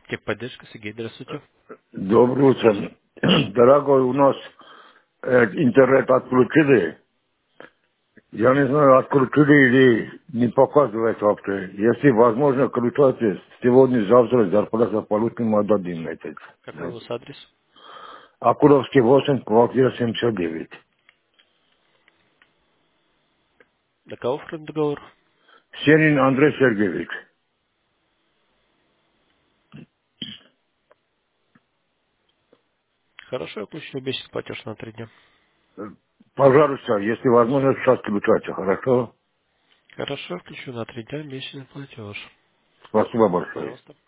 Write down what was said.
Техподдержка, Сергей, здравствуйте. Доброе утро. Дорогой, у нас интернет отключили. Я не знаю, отключили или не показывает вообще. Если возможно, включайте. Сегодня, завтра зарплата получим, отдадим месяц. Какой у Да. вас адрес? Акуровский 8, квартира 79. На кого оформлен договор? Сенин Андрей Сергеевич. Хорошо, я включу месячный платеж на 3 дня. Пожалуйста, если возможно, сейчас включайте, хорошо? Хорошо, включу на 3 дня месячный платеж. Спасибо большое. Пожалуйста.